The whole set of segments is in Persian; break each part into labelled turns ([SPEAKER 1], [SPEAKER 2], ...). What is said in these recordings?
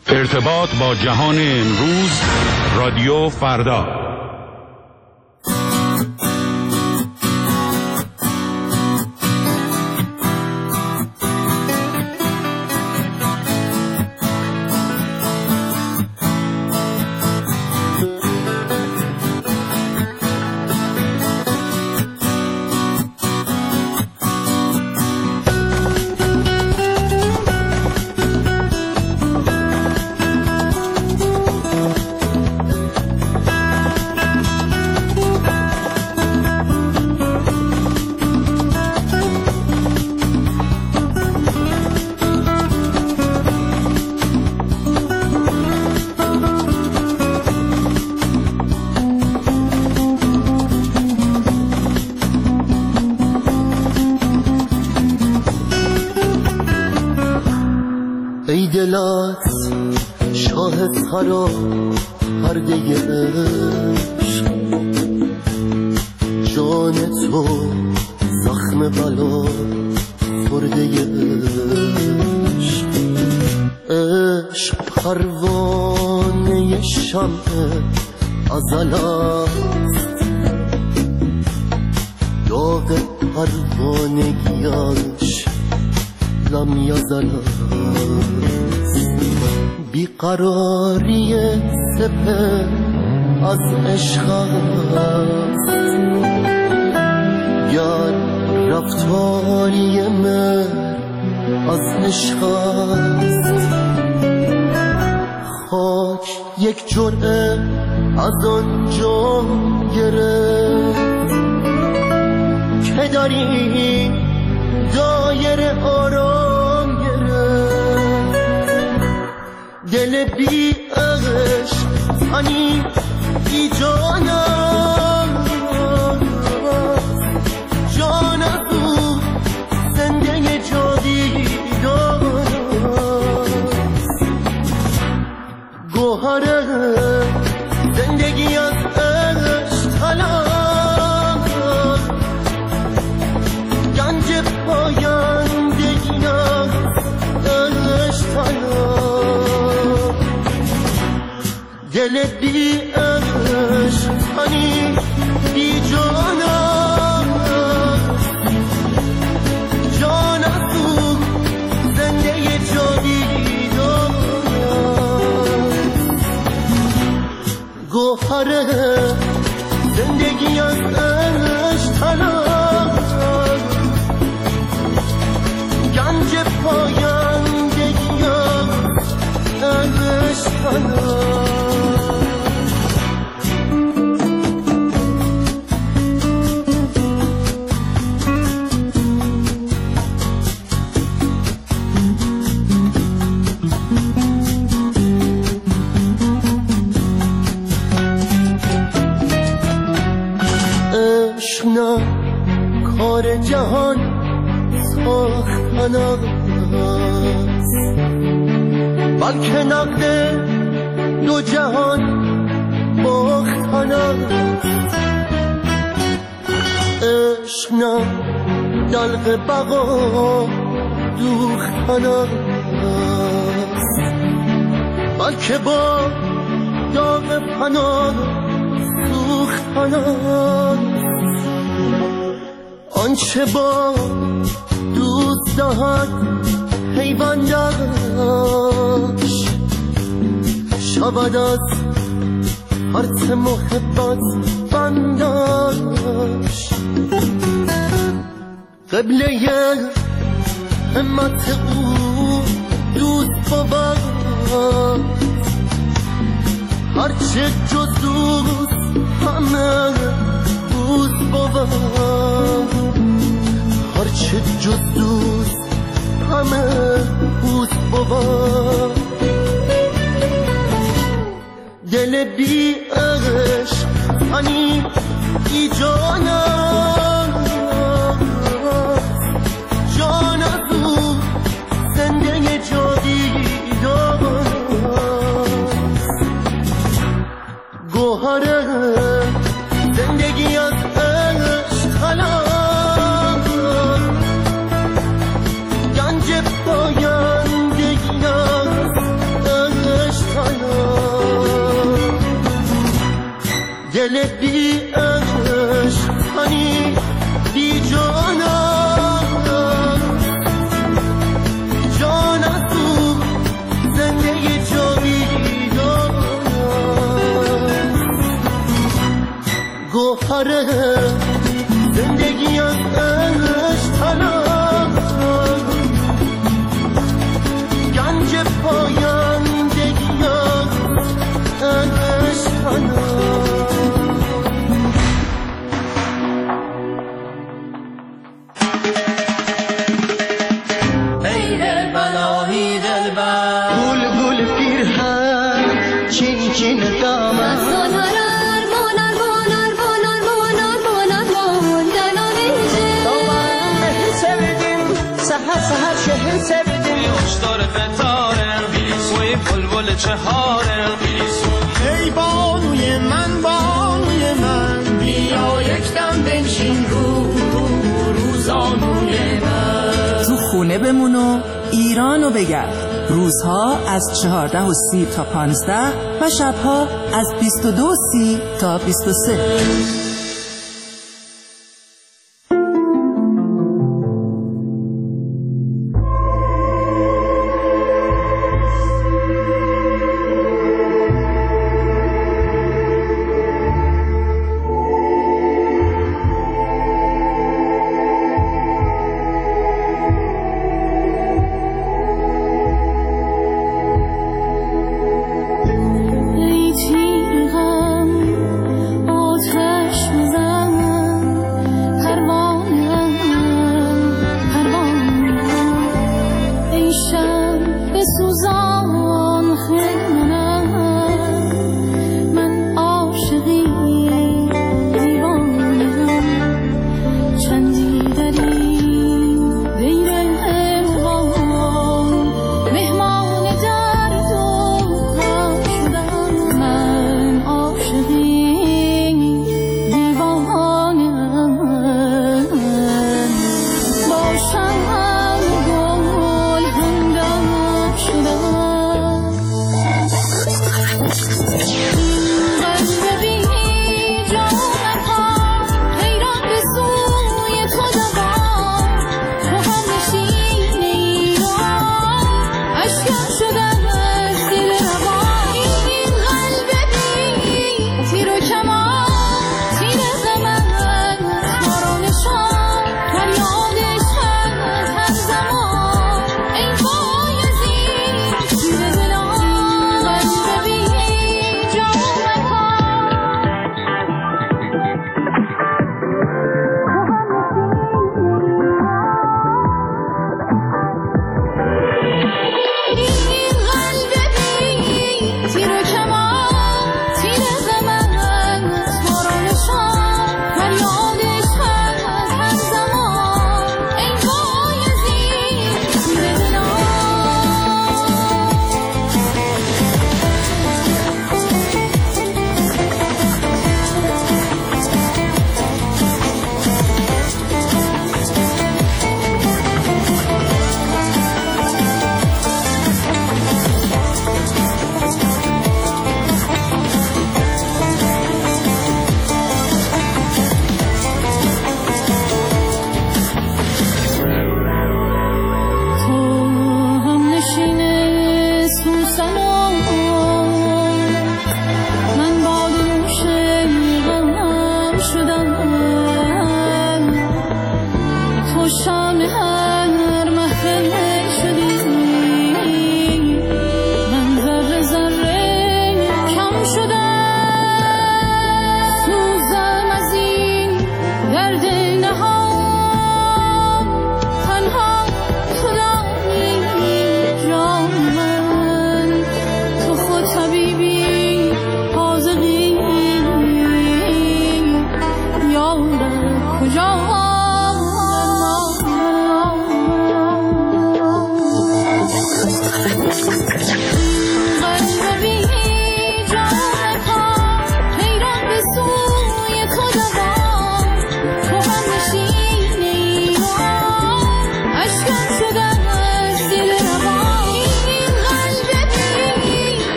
[SPEAKER 1] ارتباط با جهان امروز، رادیو فردا.
[SPEAKER 2] شاه سرا پرده عشق، جان تو زخم بلا خورده عشق، عشق پروانه شمع ازل است، داغ پروانگیش لم یزل است، بیقراری سپه از عشق است، گر رفتاری مهر از عشق است، خاک یک جرعه از آن جام گرفت که داری دایر آرام گرفت، دل بی عشق تنی بی جانم، جان از او زنده جاویدان است، گوهر زندگی از عشق طلب، گنج پایندگی از عشق طلب، دل بی عشق تنی بی جانم، جان از او زنده جاویدان است، گوهر زندگی از عشق طلب، گنج پایندگی از عشق طلب. عشق نه کار جهان ساختن است، بلکه نقد دو جهان باختن است، عشق نه دلق بقا دوختن است، بلکه با داغ فنا سوختن است، آنچه با دوست دهد پیوندش شود از فرط محبت بندش، قبله همت او دوست بود، هرچه جز دوست همه دوست بود، هرچه جز دوست همه دوست بود، دل بی عشق تنی بی جانم، جان از او زنده جاویدان است، گوهر زندگی از عشق طلب، گنج پایندگی از دل بی عشق کنی بی جانم جان از تو زنده جاویدان گوهر زندگی از عشق طلب گنج پایندگی از عشق طلب
[SPEAKER 3] چهاره ای بانوی من بیا یکدم بنشین روزانوی من
[SPEAKER 4] تو خونه بمون و ایرانو بگرد. روزها از 14:30 تا 15 و شبها از 22:30 تا 23.
[SPEAKER 5] ای تیرم آتش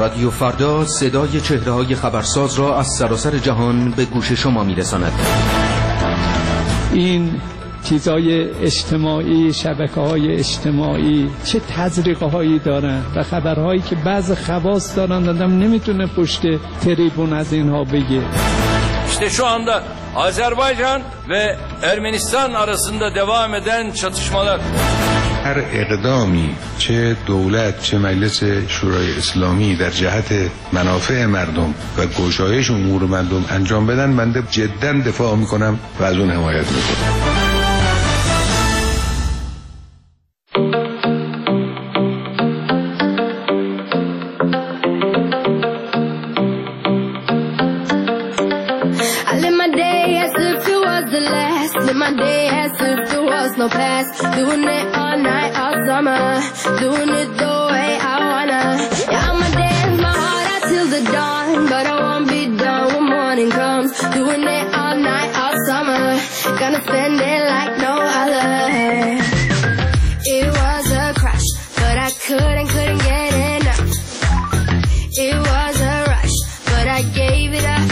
[SPEAKER 5] رادیو فردا صدای چهره‌های خبرساز را از سراسر جهان به گوش شما می‌رساند.
[SPEAKER 6] این چیزهای اجتماعی، شبکه‌های اجتماعی چه تزریق‌هایی دارن و خبرهایی که بعض خواص دارن آدم نمیتونه پشت تریبون از اینها بگه.
[SPEAKER 7] İşte şu anda Azerbaycan ve Ermenistan arasında devam eden çatışmalar.
[SPEAKER 8] هر اقدامی چه دولت چه مجلس شورای اسلامی در جهت منافع مردم و گشایش امور مردم انجام بدن، من جدا دفاع میکنم و از اون حمایت میکنم.
[SPEAKER 9] No past, doing it all night, all summer, doing it the way I wanna. Yeah, I'ma dance my heart out till the dawn, but I won't be done when morning comes. Doing it all night, all summer, gonna spend it like no other. It was a crush, but I couldn't get enough. It was a rush, but I gave it up.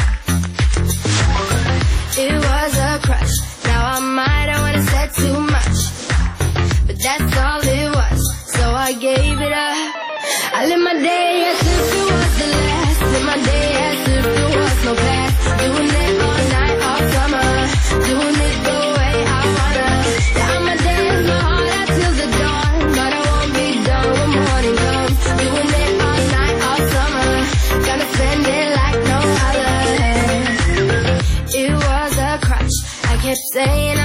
[SPEAKER 9] It was a crush, now I might have wanna said too much, but that's all it was, so I gave it up. I live my day as if it was the last, live my day as if it was no past, doing it all night, all summer, doing it the way I wanna. Yeah, I'ma dance my heart out till the dawn, but I won't be done when morning comes. Doing it all night, all summer, gonna spend it like no other. It was a crush, I kept saying